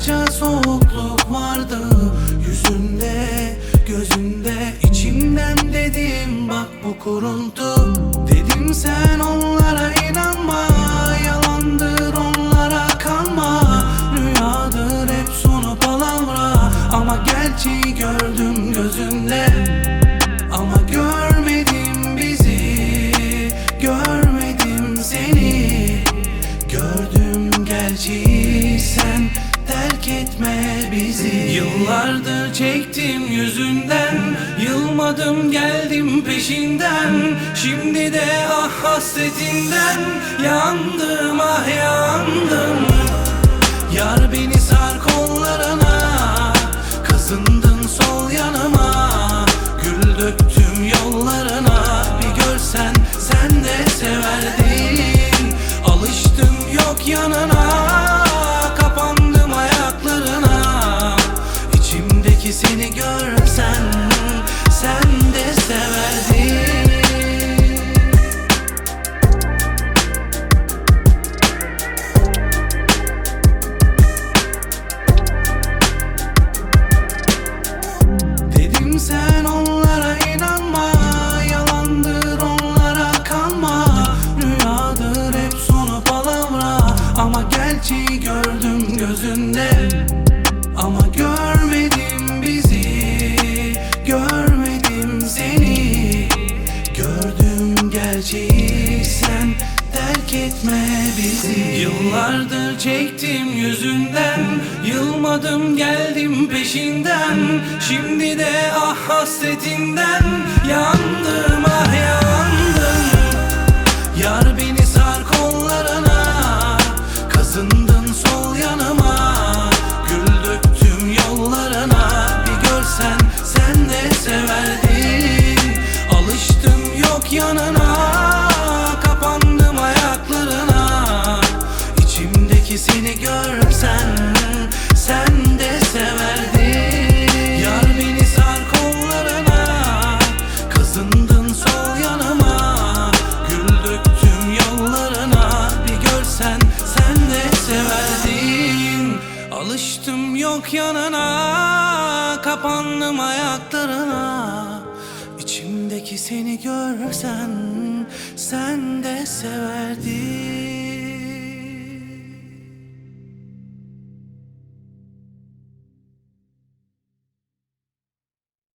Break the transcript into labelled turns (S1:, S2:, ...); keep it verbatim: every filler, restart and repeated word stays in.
S1: Baktıkça soğukluk vardı yüzünde, gözünde. İçimden dedim bak bu kuruntu. Dedim sen onlara inanma, yalandır onlara kanma. Rüyadır hep sonu palavra, ama gerçeği gördüm gözünde. Ama görmedim bizi, görmedim seni. Gördüm gerçeği, sen terk etme bizi. Yıllardır çektim yüzünden, yılmadım geldim peşinden. Şimdi de ah hasretinden yandım, ah yandım. Yar beni sar kollarına, kazındın sol yanıma. Gül döktüm yollarına, bir görsen sen de severdin. Alıştım yok yanına, kapandım ayaklarına. İçimdeki seni görsen sen de severdin. Dedim sen onlara inanma, yalandır onlara kanma. Rüyadır hep sonu palavra, ama gerçeği gördüm gözünde. Ama görmedim bizi, görmedim seni. Gördüm gerçeği, sen terk etme bizi. Yıllardır çektim yüzünden, yılmadım geldim peşinden. Şimdi de ah hasretinden yandım, ah yandım. Yar beni sar kollarına, kazındın sol yanıma. Gül döktüm yollarına, bir görsen sen de severdin. Alıştım yok yanına, kapandım ayaklarına. İçimdeki seni görsen sen de severdin. Yar beni sar kollarına, kazındın sol yanıma. Gül döktüm yollarına, bir görsen sen de severdin. Alıştım yok yanına, kapandım ayaklarına. İçimdeki seni görsen sen de severdin.